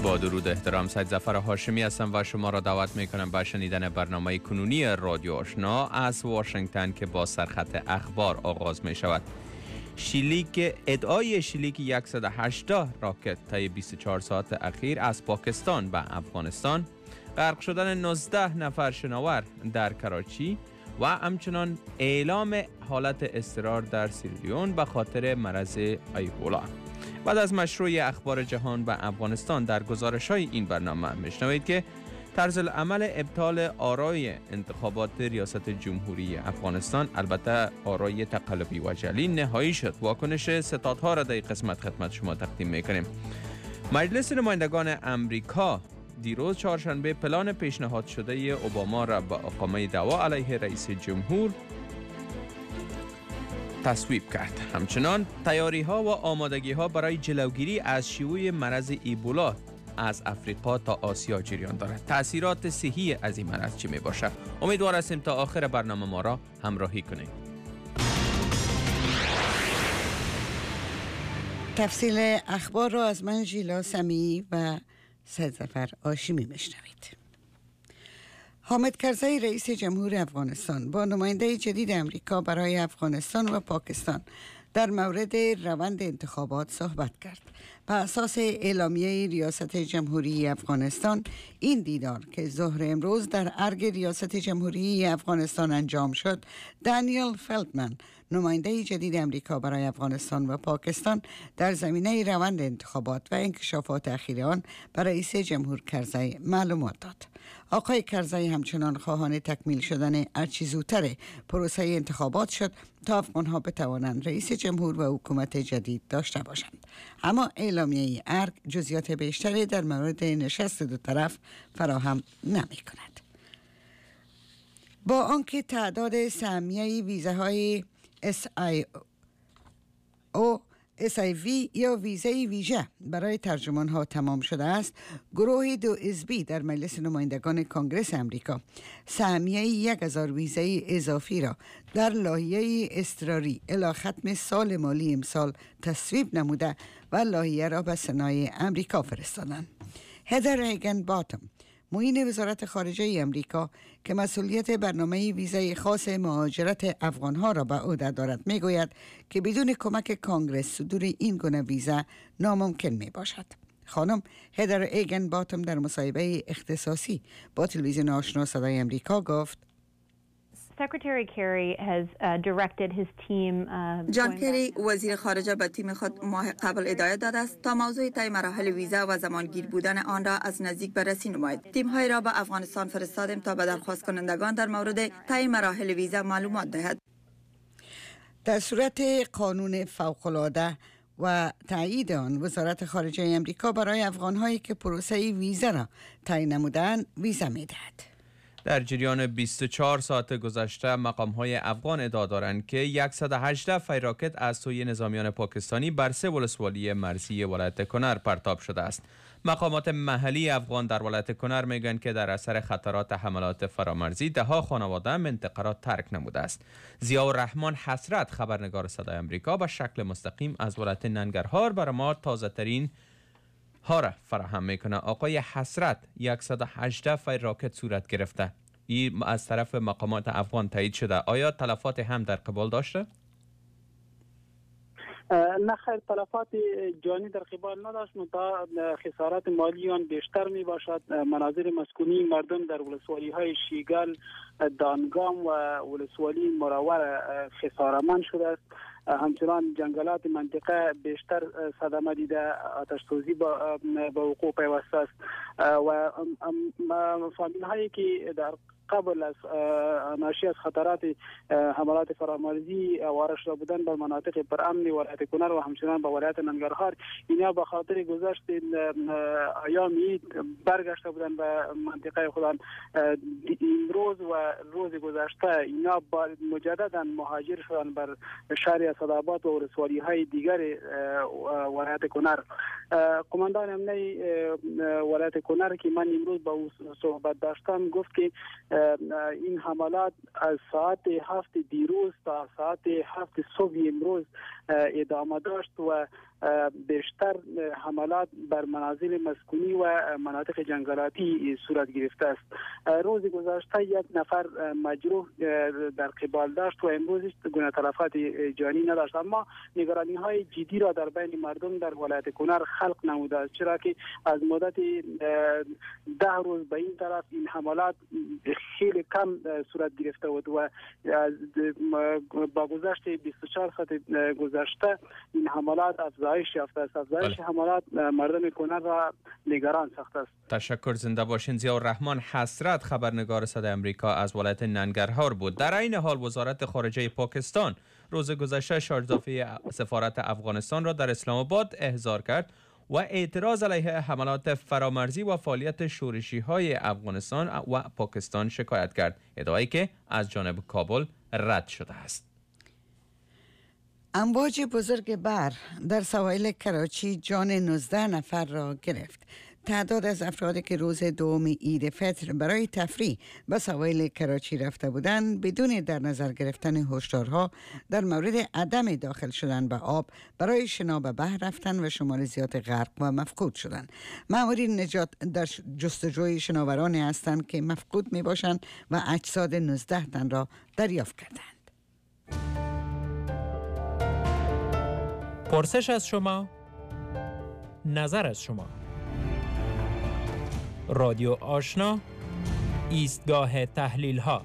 با درود احترام، سید ظفر هاشمی هستم و شما را دعوت میکنم به شنیدن برنامه کنونی رادیو آشنا از واشنگتن که با سرخط اخبار آغاز می شود. ادعای شلیک 180 راکت طی 24 ساعت اخیر از پاکستان به افغانستان، غرق شدن 19 نفر شناور در کراچی و همچنان اعلام حالت اضطرار در سیرلیون به خاطر مرض ایبولا. بعد از مشروع اخبار جهان به افغانستان در گزارش‌های این برنامه میشنوید که طرز العمل ابطال آرای انتخابات ریاست جمهوری افغانستان، البته آرای تقلبی و جعلی، نهایی شد. واکنش ستادها را در قسمت خدمت شما تقدیم میکنیم. مجلس نمایندگان امریکا دیروز چهارشنبه پلان پیشنهاد شده اوباما را به اقامه دعوا علیه رئیس جمهور تصویب کرد. همچنان تیاری ها و آمادگی ها برای جلوگیری از شیوع مرض ایبولا از افریقا تا آسیا جریان دارد. تأثیرات صحی از این مرض چه می باشد؟ امیدوار هستیم تا آخر برنامه ما را همراهی کنید. تفصیل اخبار را از من ژیلا سمیعی و سید ظفر هاشمی میشنوید. حامد کرزی رئیس جمهور افغانستان با نماینده جدید امریکا برای افغانستان و پاکستان در مورد روند انتخابات صحبت کرد. بر اساس اعلامیه ریاست جمهوری افغانستان، این دیدار که ظهر امروز در ارگ ریاست جمهوری افغانستان انجام شد، دانیل فلتمن نماینده جدید امریکا برای افغانستان و پاکستان در زمینه روند انتخابات و انکشافات اخیر آن بر رئیس جمهور کرزی معلومات داد. آقای کرزی همچنان خواهان تکمیل شدن هرچه زودتر پروسه انتخابات شد تا افغانها بتوانند رئیس جمهور و حکومت جدید داشته باشند. اما اعلامیه ارگ جزئیات بیشتری در مورد نشست دو طرف فراهم نمی کند. با آنکه تعداد سهمیه ویزاهای SIV یا ویزای ویژه برای ترجمان ها تمام شده است، گروه 2 حزبی در مجلس نمایندگان کنگره امریکا سهمیه 1000 ویزای اضافی را در لایحه اضطراری الی ختم سال مالی امسال تصویب نموده و لایحه را به سنای امریکا فرستادند. هدر هیگن باتم، معین وزارت خارجه امریکا که مسئولیت برنامه ویزای خاص مهاجرت افغانها را به عهده دارد، میگوید که بدون کمک کانگرس صدور این گونه ویزا ناممکن می باشد. خانم هدر ایگن باتم در مصاحبه اختصاصی با تلویزیون آشنا صدای امریکا گفت: Secretary Kerry has directed his team. جان کری وزیر خارجه به تیم خود ماه قبل هدایت داده است تا موضوع طی مراحل ویزا و زمانگیر بودن آن را از نزدیک بررسی نماید. تیم‌های را به افغانستان فرستادیم تا به درخواست کنندگان در مورد طی مراحل ویزا معلومات دهد. در صورت قانون فوق‌العاده و تایید آن، وزارت خارجه امریکا برای افغان‌هایی که پروسه ویزا را طی نمودند ویزا می‌دهد. در جریان 24 ساعت گذشته مقام‌های افغان ادعا دارند که 118 فی راکت از سوی نظامیان پاکستانی بر 3 ولسوالی مرزی ولایت کنر پرتاب شده است. مقامات محلی افغان در ولایت کنر میگن که در اثر خطرات حملات فرامرزی ده‌ها خانواده منطقه را ترک نموده است. ضیاءالرحمن حسرت، خبرنگار صدای آمریکا، به شکل مستقیم از ولایت ننگرهار برای ما تازه ترین ها را فراهم میکنه. آقای حسرت، 118 فی راکت صورت گرفته. این از طرف مقامات افغان تایید شده. آیا تلفات هم در قبال داشته؟ نه خیر، تلفات جانی در قبال نداشت، تا خسارات مالی آن بیشتر می باشد. مناظر مسکونی مردم در ولسوالی های شیگل، دانگام و ولسوالی مراور خسارمند شده است. همچنان جنگلات منطقه بیشتر صدمه دیده، آتش سوزی با وقوع پیوسته است و فامیل هایی که در قبل از ناشی از خطرات حملات فرامرزی وارد شده بودن به مناطق پرامن ولایت کنر و همچنان به ولایت ننگرهار، اینا به خاطر گذشت ایام عید برگشته بودن به منطقه خودان. امروز و روز گذشته اینا مجددا مهاجر شدن بر شهر اسدآباد و ولسوالی های دیگر ولایت کنر. قماندان امنیه ولایت کنر که من امروز با او صحبت داشتم گفت که این حملات از ساعت 7 دیروز تا ساعت 7 صبح امروز ادامه داشت و بیشتر حملات بر منازل مسکونی و مناطق جنگلاتی صورت گرفته است. روز گذشته یک نفر مجروح در قبال داشت و امروز گونه تلفات جانی نداشت، اما نگرانی های جدی را در بین مردم در ولایت کنر خلق نموده است، چرا که از مدت 10 روز به این طرف این حملات خیلی کم صورت گرفته بود و با گذشت 24 ساعت گذشته این حملات افزایش یافته است. افزایش حملات مردم کنر را نگران ساخته است. تشکر، زنده باشین. ضیاءالرحمن حسرت، خبرنگار صدای آمریکا از ولایت ننگرهار بود. در این حال وزارت خارجه پاکستان روز گذشته شارژ سفارت افغانستان را در اسلام آباد احضار کرد و اعتراض علیه حملات فرامرزی و فعالیت شورشی‌های افغانستان و پاکستان شکایت کرد، ادعایی که از جانب کابل رد شده است. امواج بزرگ بر در سواحل کراچی جان 19 نفر را گرفت. تعداد از افرادی که روز دوم عید فطر برای تفریح به سواحل کراچی رفته بودند بدون در نظر گرفتن هشدارها در مورد عدم داخل شدن به آب برای شنا به بحر رفتن و شمار زیاد غرق و مفقود شدند. مامورین نجات در جستجوی شناورانی هستند که مفقود می باشند و اجساد 19 تن را دریافت کردند. پرسش از شما، نظر از شما. رادیو آشنا، ایستگاه تحلیل ها.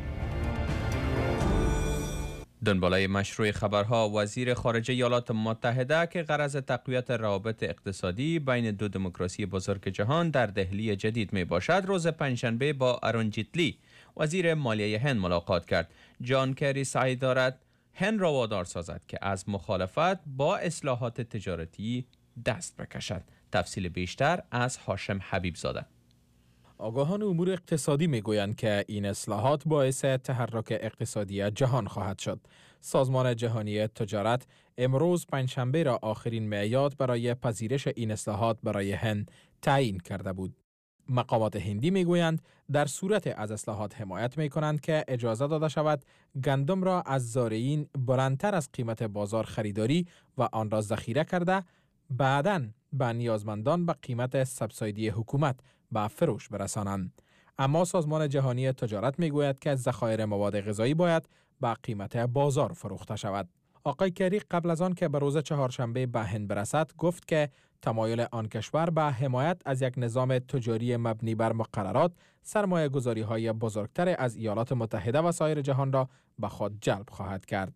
دنبالای مشروع خبرها، وزیر خارجه ایالات متحده که غرض تقویت روابط اقتصادی بین دو دموکراسی بزرگ جهان در دهلی جدید می باشد، روز پنجشنبه با ارون جیتلی وزیر مالیه هند ملاقات کرد. جان کری سعی دارد هند را وادار سازد که از مخالفت با اصلاحات تجارتی دست بکشد. تفصیل بیشتر از هاشم حبیب زاده. آگاهان امور اقتصادی میگویند که این اصلاحات باعث تحرک اقتصادی جهان خواهد شد. سازمان جهانی تجارت امروز پنجشنبه را آخرین میعاد برای پذیرش این اصلاحات برای هند تعیین کرده بود. مقامات هندی میگویند در صورت از اصلاحات حمایت میکنند که اجازه داده شود گندم را از زارعین بلندتر از قیمت بازار خریداری و آن را ذخیره کرده بعداً به نیازمندان به قیمت سبسایدی حکومت به فروش برسانند. اما سازمان جهانی تجارت میگوید که ذخایر مواد غذایی باید به قیمت بازار فروخته شود. آقای کری قبل از آن که به روز چهارشنبه به هند برسد گفت که تمایل آن کشور به حمایت از یک نظام تجاری مبنی بر مقررات سرمایه گذاری های بزرگتر از ایالات متحده و سایر جهان را به خود جلب خواهد کرد.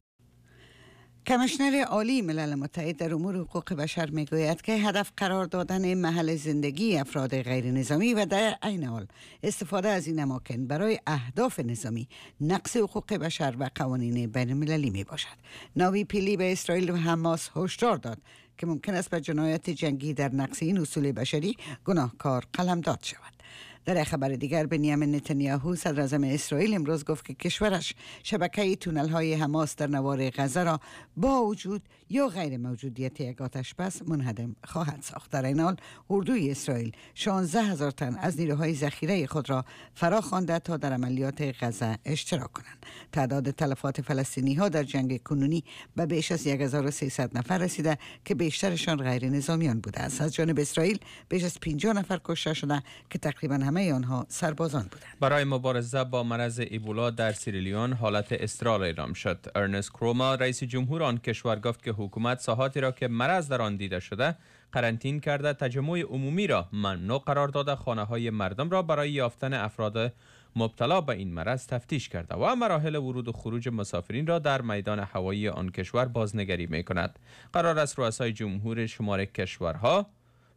کمیشنر عالی ملل متحد در امور حقوق بشر میگوید که هدف قرار دادن محل زندگی افراد غیر نظامی و در عین حال استفاده از این اماکن برای اهداف نظامی نقض حقوق بشر و قوانین بین المللی می باشد. ناوی پیلی به اسرائیل و حماس هشدار داد که ممکن است به جنایت جنگی در نقض این اصول بشری گناهکار قلمداد شود. در خبر دیگر بنیامین نتانیاهو صدر اعظم اسرائیل امروز گفت که کشورش شبکه تونل‌های حماس در نوار غزه را با وجود یا غیر موجودیت یک آتش‌بس منهدم خواهد ساخت. در این حال اردوی اسرائیل 16,000 تن از نیروهای ذخیره خود را فرا خوانده تا در عملیات غزه اشتراک کنند. تعداد تلفات فلسطینی‌ها در جنگ کنونی به بیش از 1300 نفر رسیده که بیشترشان غیر نظامیان بوده است. از جانب اسرائیل بیش از 50 نفر کشته شده که تقریباً همه آنها سربازان بودند. برای مبارزه با مرض ایبولا در سیرالیون حالت اضطرار اعلام شد. ارنست کروما رئیس جمهور آن کشور گفت که حکومت ساحاتی را که مرض در آن دیده شده قرنطینه کرده، تجمع عمومی را ممنوع قرار داده، خانه‌های مردم را برای یافتن افراد مبتلا به این مرض تفتیش کرده و مراحل ورود و خروج مسافرین را در میدان هوایی آن کشور بازنگری می‌کند. قرار است رؤسای جمهور شمار کشورها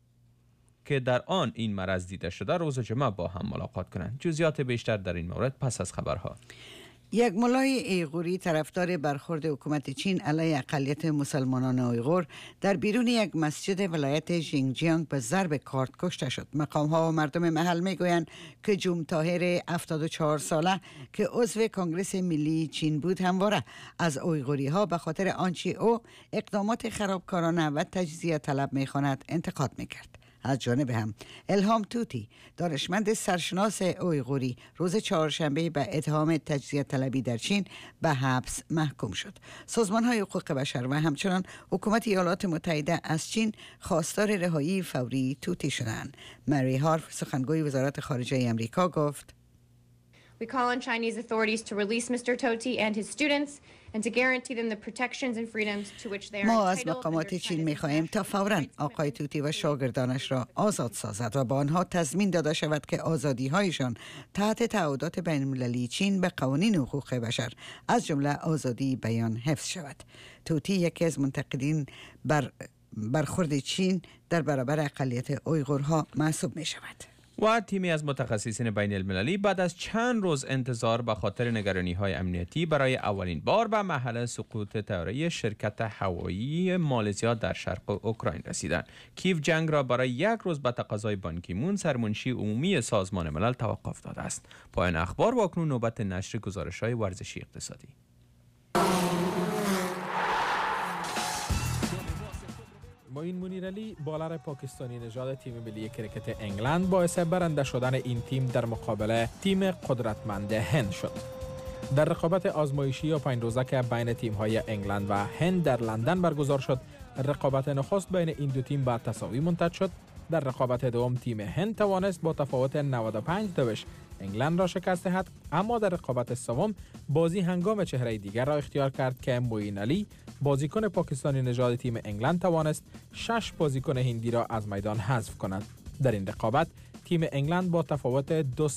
که در آن این مرض دیده شده روز جمعه با هم ملاقات کنند. جزئیات بیشتر در این مورد پس از خبرها. یک ملای ایغوری طرفدار برخورد حکومت چین علیه اقلیت مسلمانان اویغور در بیرون یک مسجد ولایت ژینجیانگ به ضرب کارد کشته شد. مقام‌ها و مردم محل میگویند که جوم طاهر 74 ساله که عضو کنگره ملی چین بود همواره از اویغوری‌ها به خاطر آنچه او اقدامات خرابکارانه و تجزیه طلب می‌خواند انتقاد می‌کرد. از جانب هم الهام توتی دانشمند سرشناس اویغوری روز چهارشنبه به اتهام تجزیه طلبی در چین به حبس محکوم شد. سازمان‌های حقوق بشر و همچنان حکومت ایالات متحده از چین خواستار رهایی فوری توتی شدند. مری هارف سخنگوی وزارت خارجه امریکا گفت: We call on Chinese authorities to release Mr. Toti and his students and to guarantee them the protections and freedoms to which they are entitled. ما از مقامات چین می‌خواهیم تا فوراً آقای توتی و شاگردانش را آزاد سازد و به آنها تضمین داده شود که آزادی‌هایشان تحت تعهدات بین‌المللی چین به قوانین حقوق بشر از جمله آزادی بیان حفظ شود. توتی یکی از منتقدین برخورد چین در برابر اقلیت اویغورها محسوب می‌شود. و تیمی از متخصصین بین المللی بعد از چند روز انتظار به خاطر نگرانی‌های امنیتی برای اولین بار به محل سقوط طیاره شرکت هوایی مالزیا در شرق اوکراین رسیدند. کیف جنگ را برای یک روز به تقاضای بان کی مون سرمنشی عمومی سازمان ملل توقف داده است. پایان اخبار و اکنون نوبت نشر گزارش‌های ورزشی اقتصادی. معین منیرعلی بالر پاکستانی نژاد تیم ملی کرکت انگلند باعث برنده شدن این تیم در مقابل تیم قدرتمند هند شد. در رقابت آزمایشی و 5 روزه که بین تیم‌های انگلند و هند در لندن برگزار شد، رقابت نخست بین این دو تیم به تساوی منتهی شد. در رقابت دوم تیم هند توانست با تفاوت 95 انگلند را شکست دهد، اما در رقابت سوم بازی هنگام چهره دیگر را اختیار کرد که معین علی بازیکن پاکستانی نژاد تیم انگلند توانست 6 بازیکن هندی را از میدان حذف کند. در این رقابت تیم انگلند با تفاوت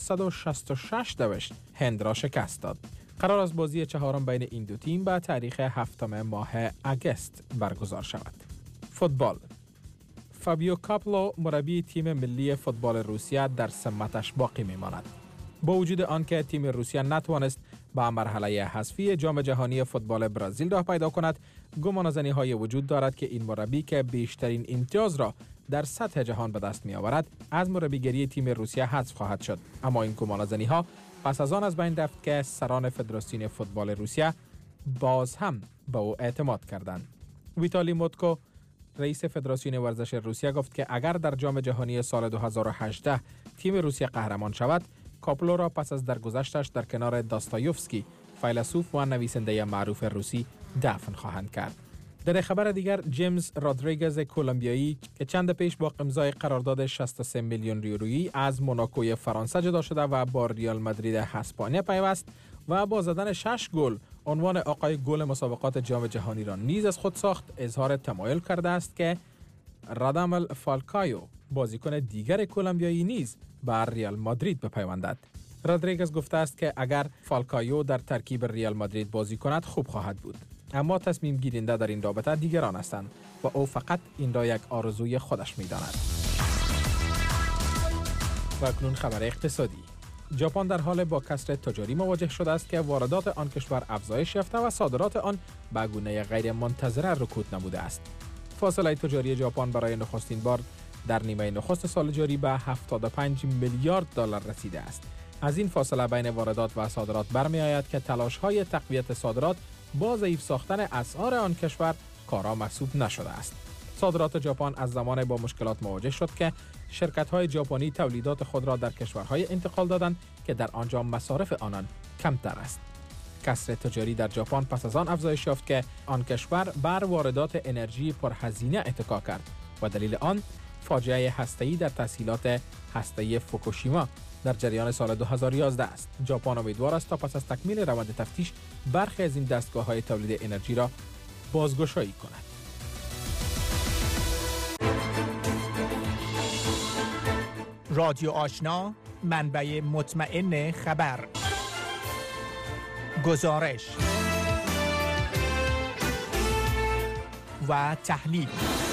266 هند را شکست داد. قرار است بازی چهارم بین این دو تیم به تاریخ 7 ماه اگست برگزار شود. فوتبال. فابیو کاپلو مربی تیم ملی فوتبال روسیه در سمتش باقی میماند. با وجود آنکه تیم روسیه نتوانست به مرحله حذفی جام جهانی فوتبال برزیل راه پیدا کند، گمانه‌زنی‌های وجود دارد که این مربی که بیشترین امتیاز را در سطح جهان به دست می‌آورد از مربیگری تیم روسیه حذف خواهد شد. اما این گمانه‌زنی‌ها پس از آن از بین رفت که سران فدراسیون فوتبال روسیه باز هم به او اعتماد کردند. ویتالی موتکو رئیس فدراسیون ورزش روسیه گفت که اگر در جام جهانی سال 2018 تیم روسیه قهرمان شود، کاپلو را پس از درگذشتش در کنار داستایوفسکی، فیلسوف و نویسنده معروف روسی، دفن خواهند کرد. در خبر دیگر، جیمز رودریگز کلمبیایی که چند پیش با امضای قرارداد 63 میلیون یورویی از موناکوی فرانسه جدا شده و با ریال مادرید اسپانیا پیوست و با زدن 6 گل عنوان آقای گل مسابقات جام جهانی را نیز از خود ساخت، اظهار تمایل کرده است که رادامل فالکایو بازیکن دیگر کلمبیایی نیز بر ریال مادرید بپیوندد. رودریگز گفته است که اگر فالکایو در ترکیب ریال مادرید بازی کند خوب خواهد بود، اما تصمیم گیرنده در این رابطه دیگران هستند و او فقط این را یک آرزوی خودش می‌داند. و اکنون خبر اقتصادی. ژاپن در حال با کسر تجاری مواجه شده است که واردات آن کشور افزایش یافته و صادرات آن به گونه غیر منتظره رکود نموده است. فاصله تجاری ژاپن برای نخستین بار در نیمه نخست سال جاری به 75 میلیارد دلار رسیده است. از این فاصله بین واردات و صادرات برمی‌آید که تلاش‌های تقویت صادرات با ضعیف ساختن اسعار آن کشور کارا محسوب نشده است. صادرات ژاپن از زمان با مشکلات مواجه شد که شرکت‌های ژاپنی تولیدات خود را در کشورهای انتقال دادند که در آنجا مصارف آنان کمتر است. کسر تجاری در ژاپن پس از آن افزایش یافت که آن کشور بر واردات انرژی پرهزینه اتکا کرد و دلیل آن فاجعه هسته‌ای در تسهیلات هسته‌ای فوکوشیما در جریان سال 2011 است. ژاپن امیدوار است تا پس از تکمیل روند تفتیش برخی از این دستگاه‌های تولید انرژی را بازگشایی کند. رادیو آشنا، منبع مطمئن خبر، گزارش و تحلیل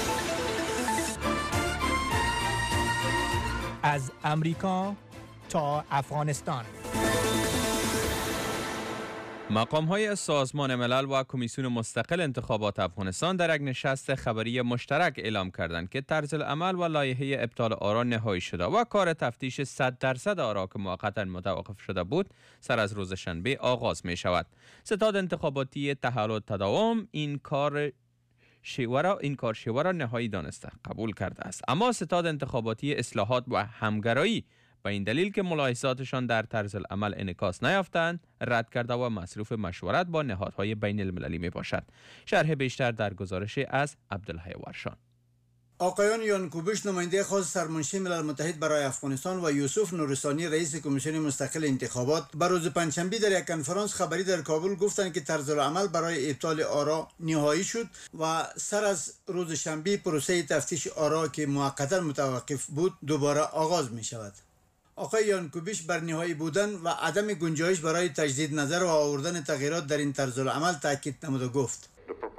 از امریکا تا افغانستان. مقام‌های سازمان ملل و کمیسیون مستقل انتخابات افغانستان در یک نشست خبری مشترک اعلام کردند که طرز العمل و لایحه ابطال آرا نهایی شده و کار تفتیش 100% آرا که موقتا متوقف شده بود سر از روز شنبه آغاز می شود. ستاد انتخاباتی تحول و تداوم این کار شیوه را نهایی دانسته قبول کرده است، اما ستاد انتخاباتی اصلاحات و همگرایی به این دلیل که ملاحظاتشان در طرز العمل انعکاس نیافتند رد کرده و مصروف مشورت با نهادهای بین المللی می باشد. شرح بیشتر در گزارش از عبدالحی ورشان. آقایان یانکوبیش نماینده خاص سرمنشی ملل متحد برای افغانستان و یوسف نورستانی رئیس کمیسیون مستقل انتخابات بر روز پنجشنبه در یک کنفرانس خبری در کابل گفتند که طرز العمل برای ابطال آرا نهایی شد و سر از روز شنبه پروسه تفتیش آرا که موقتا متوقف بود دوباره آغاز می شود. آقای یانکوبیش بر نهایی بودن و عدم گنجایش برای تجدید نظر و آوردن تغییرات در این طرز العمل تاکید نمود و گفت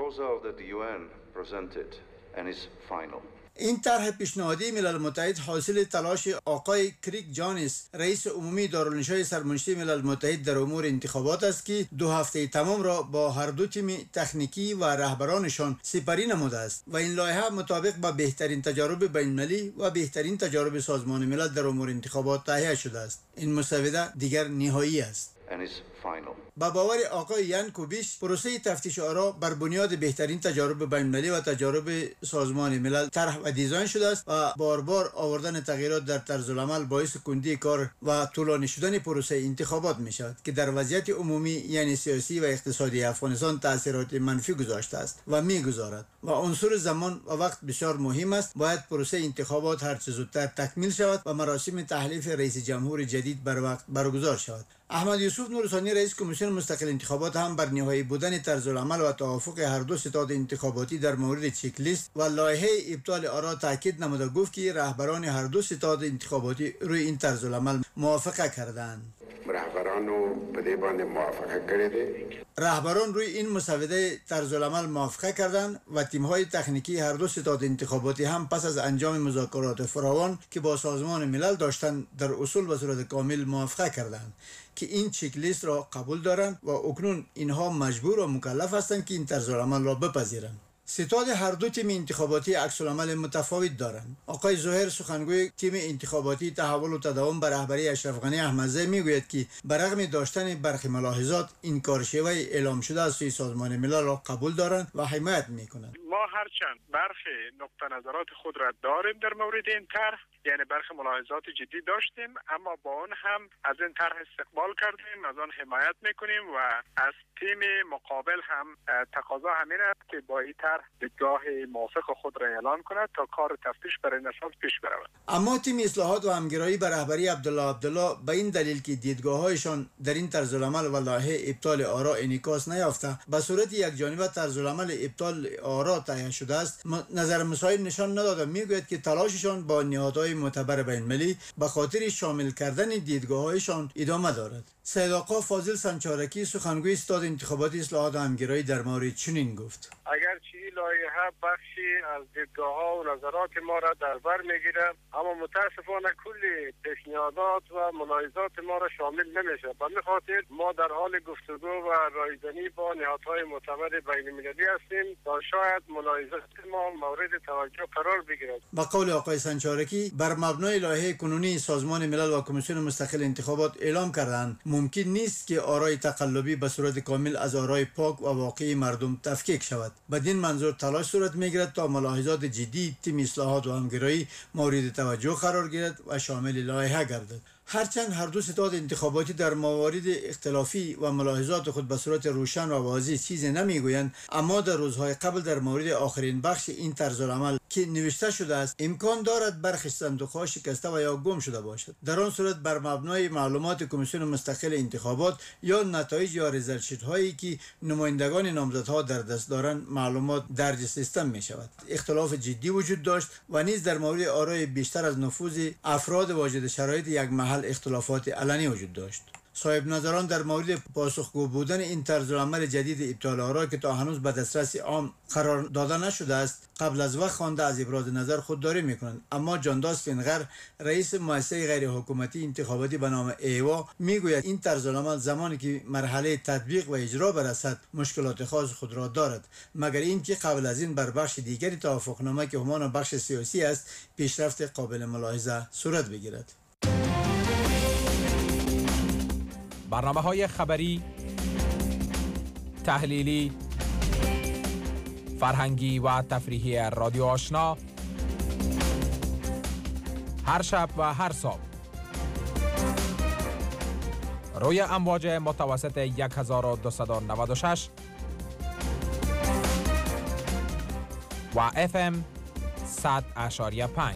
این طرح پیشنهادی ملل متحد حاصل تلاش آقای کریک جانس رئیس عمومی دارالنشای سرمنشی ملل متحد در امور انتخابات است که 2 هفته تمام را با هر دو تیم تکنیکی و رهبرانشان سپری نموده است و این لایحه مطابق با بهترین تجارب بین‌المللی و بهترین تجارب سازمان ملل در امور انتخابات تهیه شده است. این مسوده دیگر نهایی است. با باور آقای یانکوبیش پروسه تفتیش آرا بر بنیاد بهترین تجارب بین‌المللی و تجارب سازمان ملل طرح و دیزاین شده است و بار بار آوردن تغییرات در طرز العمل باعث کندی کار و طولانی شدن پروسه انتخابات می شود که در وضعیت عمومی یعنی سیاسی و اقتصادی افغانستان تاثیرات منفی گذاشته است و می گذارد و عنصر زمان و وقت بسیار مهم است. باید پروسه انتخابات هر چه زودتر تکمیل شود و مراسم تحلیف رئیس جمهور جدید بر وقت برگزار شود. احمد یوسف نورستانی رئیس کمیسیون مستقل انتخابات هم بر نهایی بودن طرز العمل و توافق هر دو ستاد انتخاباتی در مورد چک لیست و لایحه ابطال آرا تاکید نموده گفت که رهبران هر دو ستاد انتخاباتی روی این طرز العمل موافقه کردند. رهبران روی این مسوده طرز العمل موافقه کردند و تیم‌های تکنیکی هر دو ستاد انتخاباتی هم پس از انجام مذاکرات فراوان که با سازمان ملل داشتند در اصول و صورت کامل موافقه کردند که این چک لیست را قبول دارند و اکنون اینها مجبور و مکلف هستند که این طرز العمل را بپذیرند. ستاد هر دو تیم انتخاباتی عکس العمل متفاوت دارند. آقای زهیر سخنگوی تیم انتخاباتی تحول و تداوم بر رهبری اشرف غنی احمدزی میگوید که برغم داشتن برخی ملاحظات این کارشیوه اعلام شده از سوی سازمان ملل را قبول دارند و حمایت میکنند. ما هرچند برخی نقطه نظرات خود را داریم در مورد این طرح، یعنی برخی ملاحظات جدی داشتیم، اما با اون هم از این طرح استقبال کردیم، از آن حمایت میکنیم و از تیم مقابل هم تقاضا همین است که با این طرح دیدگاه موافق خود را اعلان کند تا کار تفتیش برای نشاط پیش برود. اما تیم اصلاحات و همگرایی بر رهبری عبدالله به این دلیل که دیدگاه‌هایشان در این طرز العمل و لایحه ابطال آرا انعکاس نیافته به صورت یک جانبه طرز العمل ابطال آرا تهیه شده است، نظر مساعد نشان نداده میگوید که تلاششان با نهادهای معتبر بین‌المللی به خاطر شامل کردن دیدگاه‌هایشان ادامه دارد. سید آقا فاضل سنچارکی سخنگوی ستاد انتخاباتی اصلاحات و همگرایی در مورد چنین گفت: اگرچه لایحه بخشی از دیدگاه‌ها و نظرات ما را در بر می‌گیرد، اما متاسفانه کل پیشنهادات و ملاحظات ما را شامل نمی‌شه. به همین خاطر ما در حال گفتگو و رایزنی با نهادهای معتبر بین‌المللی هستیم تا شاید ملاحظات ما مورد توجه قرار بگیرد. با قول آقای سنچارکی بر مبنای لایحه کنونی سازمان ملل و کمیسیون مستقل انتخابات اعلام کردند ممکن نیست که آرای تقلبی به صورت کامل از آرای پاک و واقعی مردم تفکیک شود. بدین منظور تلاش صورت میگیرد تا ملاحظات جدی تیم اصلاحات و همگرایی مورد توجه قرار گیرد و شامل لایحه گردد. هرچند هر دو ستاد انتخاباتی در موارد اختلافی و ملاحظات خود به صورت روشن و واضح چیزی نمیگویند، اما در روزهای قبل در مورد آخرین بخش این طرز العمل که نوشته شده است امکان دارد برخی صندوق‌ها شکسته و یا گم شده باشد. در آن صورت بر مبنای معلومات کمیسیون مستقل انتخابات یا نتایج یا ریزالت شیت هایی که نمایندگان نامزدها در دست دارند معلومات درج سیستم می شود. اختلاف جدی وجود داشت و نیز در مورد آرای بیشتر از نفوذ افراد واجد شرایط یک محل اختلافات علنی وجود داشت. صاحب نظران در مورد پاسخگو بودن این طرز عمل جدید ابطال آرا که تا هنوز به دسترس عام قرار داده نشده است قبل از وقت خوانده از ابراز نظر خودداری میکنند. اما جانداس فینگر رئیس مؤسسه غیر حکومتی انتخاباتی به نام ایوا میگوید این طرز عمل زمانی که مرحله تطبیق و اجرا برسد مشکلات خاص خود را دارد، مگر اینکه قبل از این بر بخش دیگری توافقنامه که همان بخش سیاسی است پیشرفت قابل ملاحظه صورت بگیرد. برنامه‌های خبری، تحلیلی، فرهنگی و تفریحی رادیو آشنا هر شب و هر صبح روی امواج متوسط 1296 و FM 100.5.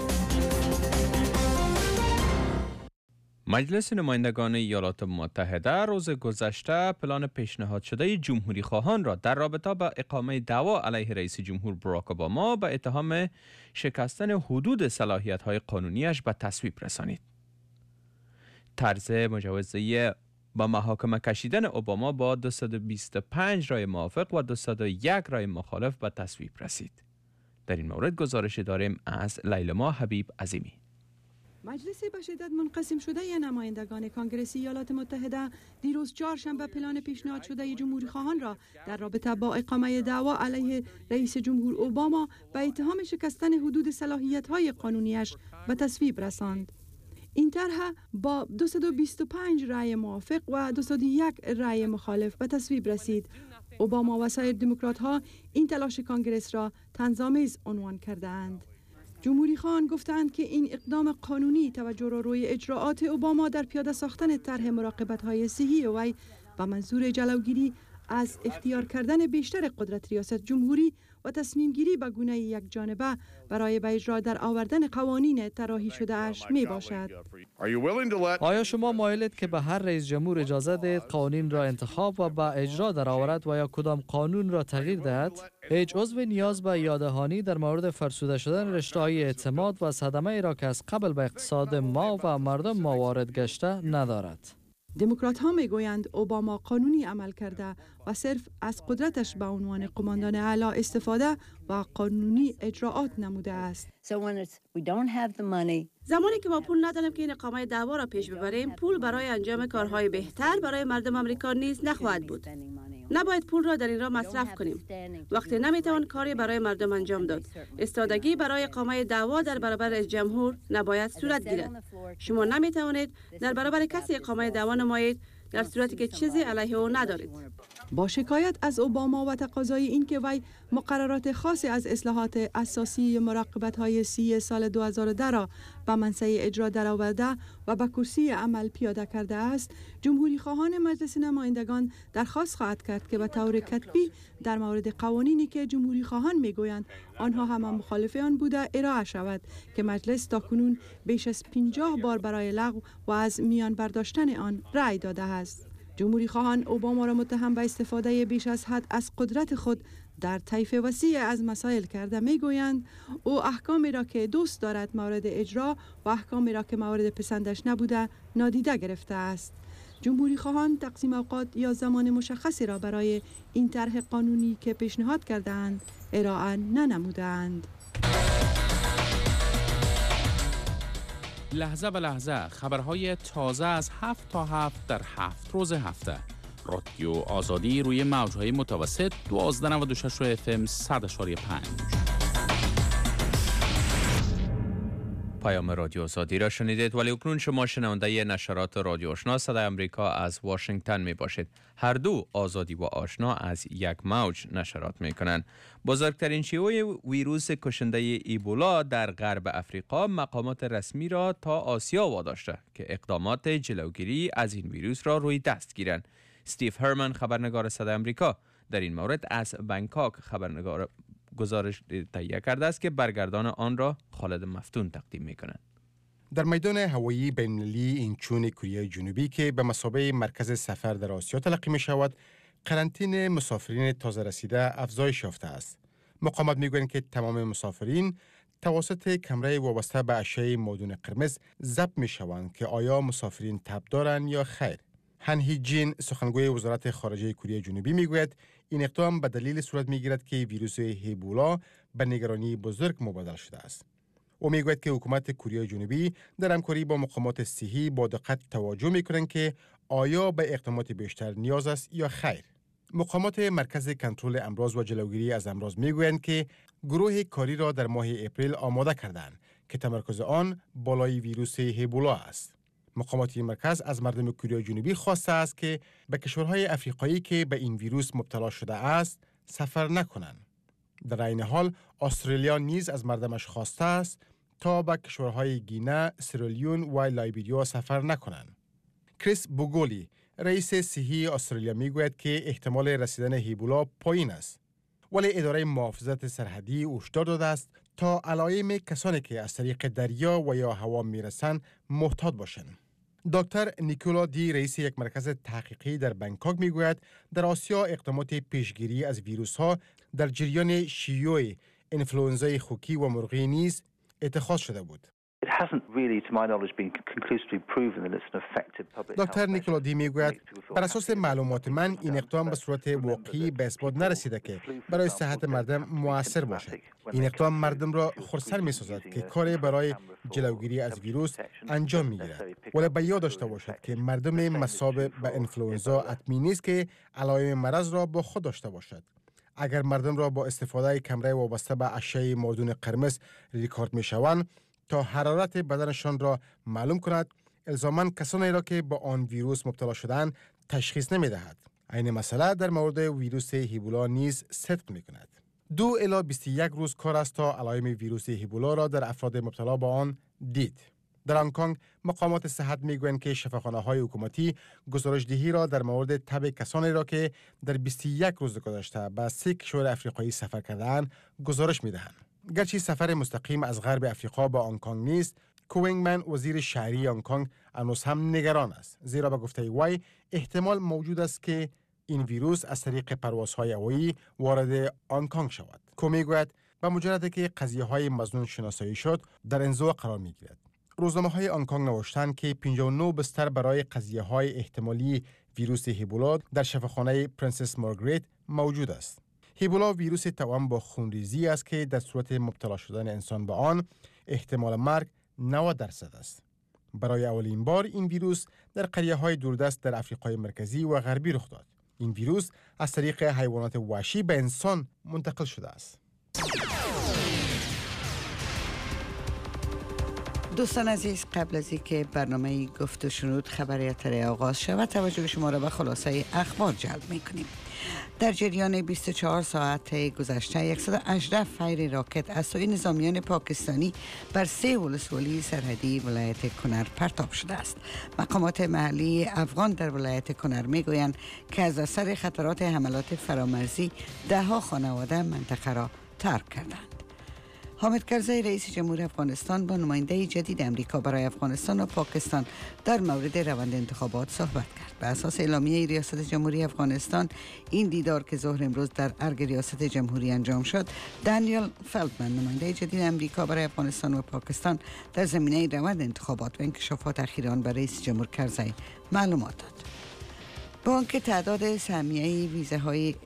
مجلس نمایندگان ایالات متحده روز گذشته پلان پیشنهاد شده جمهوری خواهان را در رابطه با اقامه دعوا علیه رئیس جمهور باراک اوباما به اتهام شکستن حدود صلاحیت‌های قانونیش به تصویب رسانید. طرز مجوزی با محاکمه کشیدن اوباما با 225 رای موافق و 201 رای مخالف به تصویب رسید. در این مورد گزارش داریم از لیلما حبیب عظیمی. مجلس به شدت منقسم شده نمایندگان کانگرس ایالات متحده دیروز چهارشنبه پلان پیشنهاد شده جمهوری خواهان را در رابطه با اقامه دعوا علیه رئیس جمهور اوباما به اتهام شکستن حدود صلاحیت‌های قانونیش به تصویب رساند. این طرح با 225 رای موافق و 201 رای مخالف به تصویب رسید. اوباما و سایر دموکرات‌ها این تلاش کانگرس را طنزآمیز عنوان کردند. جمهوری خواهان گفتند که این اقدام قانونی توجه را روی اجراءات اوباما در پیاده ساختن طرح مراقبت‌های صحی وی و منظور جلوگیری از اختیار کردن بیشتر قدرت ریاست جمهوری و تصمیم گیری به گونه یک جانبه برای به اجرا در آوردن قوانین طراحی شده اش می باشد. آیا شما مایلید که به هر رئیس جمهور اجازه دهید قوانین را انتخاب و به اجرا در آورد و یا کدام قانون را تغییر دهد؟ هیچ عضو نیاز به یاددهانی در مورد فرسوده شدن رشته‌های اعتماد و صدمه ای را که از قبل به اقتصاد ما و مردم ما وارد گشته ندارد. دموکرات ها می گویند اوباما قانونی عمل کرده و صرف از قدرتش به عنوان قماندان اعلی استفاده و قانونی اجراعات نموده است. زمانی که ما پول نداریم که این اقامه دعوا را پیش ببریم، پول برای انجام کارهای بهتر برای مردم آمریکا نیز نخواهد بود. نباید پول را در این راه مصرف کنیم. وقتی نمیتوان کاری برای مردم انجام داد، استادگی برای اقامه دعوا در برابر رئیس جمهور نباید صورت گیرد. شما نمیتوانید در برابر کسی اقامه دعوا نمایید در صورتی که چیزی علیه او ندارید. با شکایت از اوباما و تقاضای اینکه وی مقررات خاصی از اصلاحات اساسی مراقبت‌های سی سال 2010 را به منصه اجرا درآورده و به کرسی عمل پیاده کرده است، جمهوری خواهان مجلس نمایندگان درخواست خواهد کرد که به طور کتبی در مورد قوانینی که جمهوری خواهان میگویند آنها هم مخالف آن بوده ارائه شود که مجلس تاکنون بیش از 50 بار برای لغو و از میان برداشتن آن رأی داده است. جمهوری خواهان اوباما را متهم به استفاده بیش از حد از قدرت خود در طیف وسیع از مسائل کرده میگویند او احکامی را که دوست دارد مورد اجرا و احکامی را که مورد پسندش نبوده نادیده گرفته است. جمهوری خواهان تقسیم اوقات یا زمان مشخصی را برای این طرح قانونی که پیشنهاد کردند ارائه ننمودند. لحظه به لحظه خبرهای تازه از 7 تا 7 در 7 روز هفته. رادیو آزادی روی موجهای متوسط 1296 FM 100.5. پیام رادیو آزادی را شنیدید، ولی اکنون شما شنونده نشرات رادیو آشنا صدای آمریکا از واشنگتن می باشید. هر دو آزادی و آشنا از یک موج نشرات می کنند. بزرگترین شیوع ویروس کشنده ایبولا در غرب افریقا مقامات رسمی را تا آسیا واداشته که اقدامات جلوگیری از این ویروس را روی دست گیرند. استیو هرمن خبرنگار صدای آمریکا در این مورد از بنکاک خبرنگار گزارش تهیه کرده است که برگردان آن را خالد مفتون تقدیم می‌کنند. در میدان هوایی بین‌المللی اینچون کره جنوبی که به مثابه مرکز سفر در آسیا تلقی می‌شود، قرنطینه مسافرین تازه رسیده افزایش یافته است. مقامات می‌گویند که تمام مسافرین توسط کمره وابسته به اشعه مادون قرمز ضبط می‌شوند که آیا مسافرین تب دارند یا خیر. هن هی جین سخنگوی وزارت خارجه کره جنوبی میگوید این اقدام به دلیل صورت میگیرد که ویروس ایبولا به نگرانی بزرگ مبادل شده است. او میگوید که حکومت کره جنوبی در همکاری با مقامات صحی با دقت توجه میکنند که آیا به اقدامات بیشتر نیاز است یا خیر. مقامات مرکز کنترل امراض و جلوگیری از امراض میگویند که گروه کاری را در ماه اپریل آماده کردند که تمرکز آن بالای ویروس ایبولا است. مقامات این مرکز از مردم کره جنوبی خواسته است که به کشورهای افریقایی که به این ویروس مبتلا شده است سفر نکنند. در این حال استرالیا نیز از مردمش خواسته است تا به کشورهای گینه، سیرالیون و لایبریا سفر نکنند. کریس بوگولی رئیس صحی استرالیا میگوید که احتمال رسیدن ایبولا پایین است، ولی اداره محافظت سرحدی هشدار داده است تا علائم کسانی که از طریق دریا و یا هوا میرسند محتاط باشند. دکتر نیکولا دی رئیس یک مرکز تحقیقی در بنکاک میگوید در آسیا اقدامات پیشگیری از ویروس ها در جریان شیوع انفلوئنزای خوکی و مرغی نیز اتخاذ شده بود. دکتر نیکولا دی میگوید بر اساس معلومات من این اقدام به صورت واقعی به اثبات نرسیده که برای صحت مردم مؤثر باشد. این اقدام مردم را خرسند می‌سازد که کاری برای جلوگیری از ویروس انجام می‌گیرد، ولی به یاد داشته باشد که مردم مصاب به انفلوئنزا حتمی نیست که علائم مرض را با خود داشته باشد. اگر مردم را با استفاده کمره وابسته به اشعه مادون قرمز ریکارد می‌شوند تا حرارت بدنشان را معلوم کند، الزاماً کسانی را که با آن ویروس مبتلا شدند تشخیص نمی‌دهد. این مسئله در مورد ویروس ایبولا نیز صدق می‌کند. 2 الی 21 روز کار است تا علائم ویروس ایبولا را در افراد مبتلا به آن دید. در هنگ کنگ مقامات صحت میگویند که شفاخانه‌های حکومتی گزارش‌دهی را در مورد تب کسانی را که در 21 روز گذشته به 3 کشور افریقایی سفر کرده‌اند گزارش می‌دهند. گرچه سفر مستقیم از غرب افریقا به هنگ کنگ نیست، کوینگمن وزیر شهری هنگ کنگ هنوز هم نگران است، زیرا به گفته وی احتمال موجود است که این ویروس از طریق پروازهای هوایی وارد هنگ کنگ شود. کو میگوید به مجرد که قضیه‌های مظنون شناسایی شد در انزوا قرار می‌گیرد. روزنامه‌های هنگ کنگ نوشتند که 59 بستر برای قضیه‌های احتمالی ویروس ایبولا در شفاخانه پرنسس مارگریت موجود است. ایبولا ویروس توأم با خونریزی است که در صورت مبتلا شدن انسان به آن احتمال مرگ 90% است. برای اولین بار این ویروس در قریه‌های دوردست در آفریقای مرکزی و غربی رخ داد. این ویروس از طریق حیوانات وحشی به انسان منتقل شده است. دوستان عزیز، قبل از اینکه برنامه گفت و شنود خبری‌تر آغاز شود توجه شما را به خلاصه اخبار جلب می‌کنیم. در جریان 24 ساعت گذشته 118 فیر راکت از سوی نظامیان پاکستانی بر 3 ولسوالی سرحدی ولایت کنر پرتاب شده است. مقامات محلی افغان در ولایت کنر میگویند که از اثر خطرات حملات فرامرزی ده‌ها خانواده منطقه را ترک کردند. حامد کرزی رئیس جمهور افغانستان با نماینده جدید امریکا برای افغانستان و پاکستان در مورد روند انتخابات صحبت کرد. به اساس اعلامیه ریاست جمهوری افغانستان این دیدار که ظهر امروز در ارگ ریاست جمهوری انجام شد، دانیل فلدمن نماینده جدید امریکا برای افغانستان و پاکستان در زمینه روند انتخابات و انکشافات اخیر آن برای رئیس جمهور کرزی معلومات داد. با آنکه تعداد سهمیه ویزاهای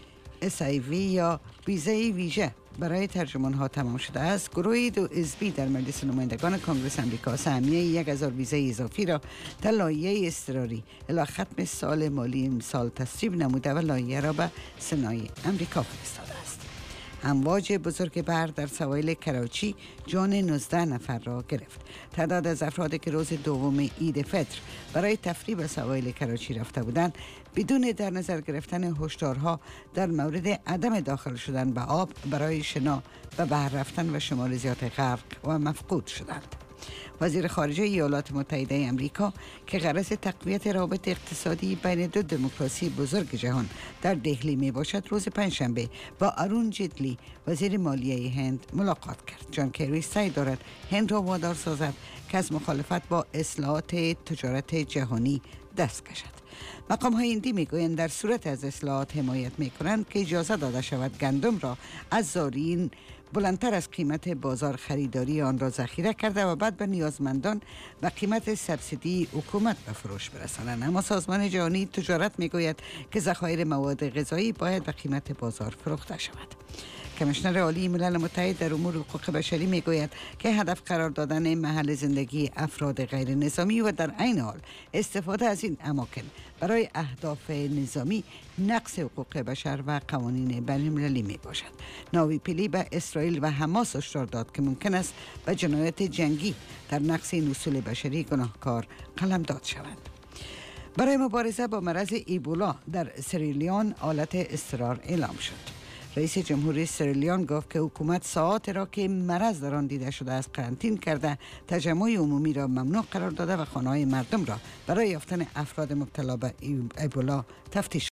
SIV یا ویزای ویژه برای ترجمان ها تمام شده است، گروه 2 حزبی در مجلس نمایندگان کنگره آمریکا سهمیه 1000 ویزای اضافی را در لایحه اضطراری الی ختم سال مالی امسال تصویب نموده و لایحه را به سنای آمریکا فرستاده است. امواج بزرگ بحر در سواحل کراچی جان 19 نفر را گرفت. تعداد از افرادی که روز دوم عید فطر برای تفریح به سواحل کراچی رفته بودند بدون در نظر گرفتن هشدارها در مورد عدم داخل شدن به آب برای شنا به بحر رفتن و شمار زیاد غرق و مفقود شدند. وزیر خارجه ایالات متحده آمریکا که غرض تقویت روابط اقتصادی بین 2 دموکراسی بزرگ جهان در دهلی می باشد، روز پنجشنبه با ارون جیتلی وزیر مالیه هند ملاقات کرد. جان کری سعی دارد هند را وادار سازد که از مخالفت با اصلاحات تجارت جهانی دست کشد. مقام های هندی میگویند در صورت از اصلاحات حمایت میکنند که اجازه داده شود گندم را از زارعین بلندتر از قیمت بازار خریداری آن را ذخیره کرده و بعد به نیازمندان و قیمت سبسیدی حکومت به فروش برسانند. اما سازمان جهانی تجارت میگوید که ذخایر مواد غذایی باید به قیمت بازار فروخته شود. کمیشنر عالی ملل متحد در امور حقوق بشری میگوید که هدف قرار دادن محل زندگی افراد غیر نظامی و در عین حال استفاده از این اماکن برای اهداف نظامی نقض حقوق بشر و قوانین بین المللی می باشد. ناوی پیلی به اسرائیل و حماس هشدار داد که ممکن است به جنایت جنگی در نقض این اصول بشری گناهکار قلمداد شوند. برای مبارزه با مرض ایبولا در سریلیون حالت اضطرار اعلام شد. رئیس جمهوری سریلیون گفت که حکومت ساعات را که مرض در آن دیده شده است قرنطین کرده، تجمع عمومی را ممنوع قرار داده و خانه‌های مردم را برای یافتن افراد مبتلا به ایبولا تفتیش